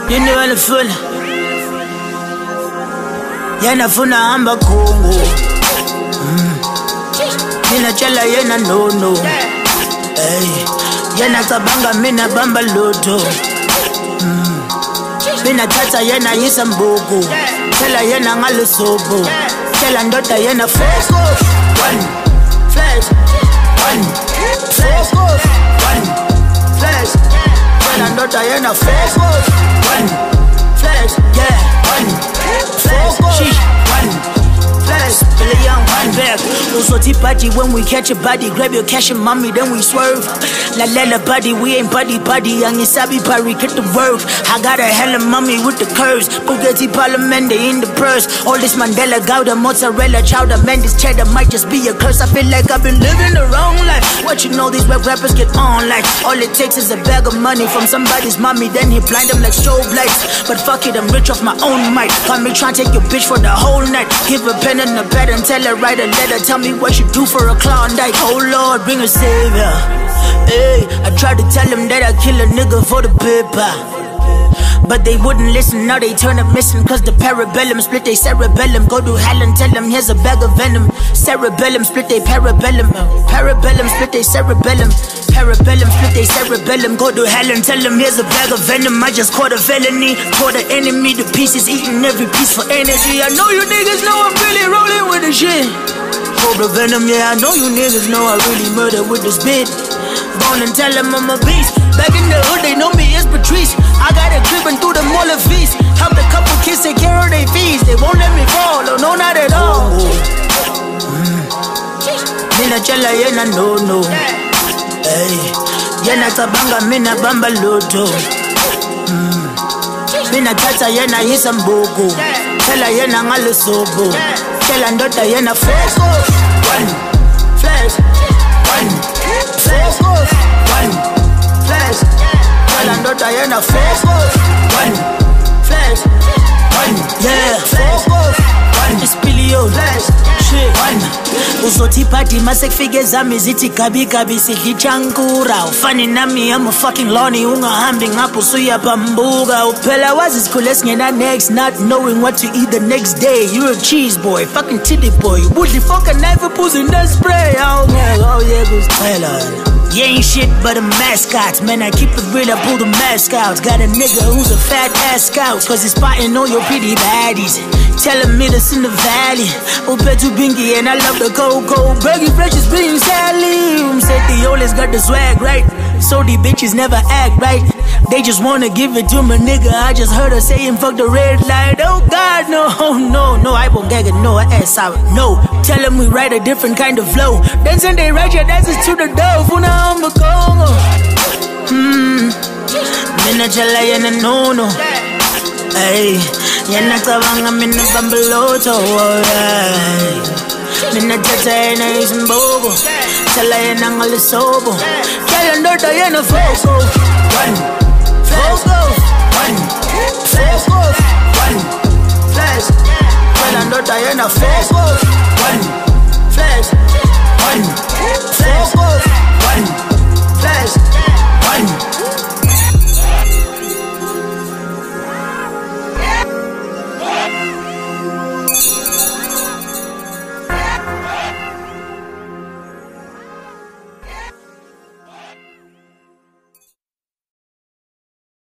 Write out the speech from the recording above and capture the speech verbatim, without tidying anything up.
You know what I feel? Yena funa hamba Congo. Mina chala yena no no. Hey, yena tabanga mina bamba loto. Mina tata yena yisa mbugu. Chala yena ngalusobo. Chala ndota yena focus. One flash. One flash. One flash. Chala ndota yena focus. One flash. Yeah. One flash. One flash. Billy Young. One back. Also T-Party when we catch a body. Grab your cash and mommy, then we swerve. La la la buddy, we ain't buddy buddy. Young and Sabi Parry, get the work. I got a hella mommy with the curves. Bugatti Parliament, they in the purse. All this Mandela, Gouda, mozzarella, chowder. Man, this cheddar might just be a curse. I feel like I've been living the wrong life. What you know, these rap rappers get on like. All it takes is a bag of money from somebody's mommy. Then he blind them like strobe lights. But fuck it, I'm rich off my own mic. Got me trying to take your bitch for the whole night. Give a pen and a pad and tell her write a letter. Tell me what you do for a Klondike. Oh Lord, bring a savior. Hey, I tried to tell them that I kill a nigga for the paper, but they wouldn't listen, now they turn up missing. Cause the parabellum split they cerebellum. Go to hell and tell them here's a bag of venom. Cerebellum split they parabellum. Parabellum split they cerebellum. Parabellum split they cerebellum. Go to hell and tell them here's a bag of venom. I just caught a felony, caught an enemy to pieces, eating every piece for energy. I know you niggas know I'm really rolling with the shit. Cobra venom, yeah, I know you niggas know I really murder with this bit. Gone and tell them I'm a beast. Back in the hood, they know me as Patrice. I got a clipping through the mall of feast. Helped a couple kids take care of their fees. They won't let me fall, oh no, not at all. Mina chala yena no no. Hey, yena tabanga mina bamba loto. Mina tata yena yisa mbugu. Chala yena ngalusobo. Chala ndota yena focus. One flash. One flash. One flash. Chala ndota yena focus. One flash. One yeah focus. One it's Billy Young. Flash. Shit. One. Also T-Party masek figures zami ziti kabi kabi sidli chankura. Ufani nami I'm a fucking lonely. Unga hambi ngapu suya bambuga. Upela was as cool as ngena next. Not knowing what to eat the next day. You a cheese boy, fucking titty boy. Woodly fuck a knife and pussy in the spray. Oh yeah, oh yeah, goes Taylor. You ain't shit but a mascot. Man, I keep it real, I pull the mask out. Got a nigga who's a fat ass scout. Cause he's spotting all your pretty baddies. Telling me this in the valley. Upetu bingy and I love the cocoa. Bergy fresh is being Sally. Um, said the always got the swag right. So the bitches never act right. They just wanna give it to my nigga. I just heard her saying fuck the red light. Oh God, no, no, no. I won't gag it, no, ass out, no. Tell them we write a different kind of flow. Then send they write your dances to the door. Funa amba Congo. Hmm. Mina chala yena no no. Hey, yena tabanga mina bambaloto. Mina tata yena isimbogo. Chala yena ngalisobo. Chala ndota yena focus. One focus. One flash. One flash. Chala ndota yena focus. One flash. One flash. One flash. One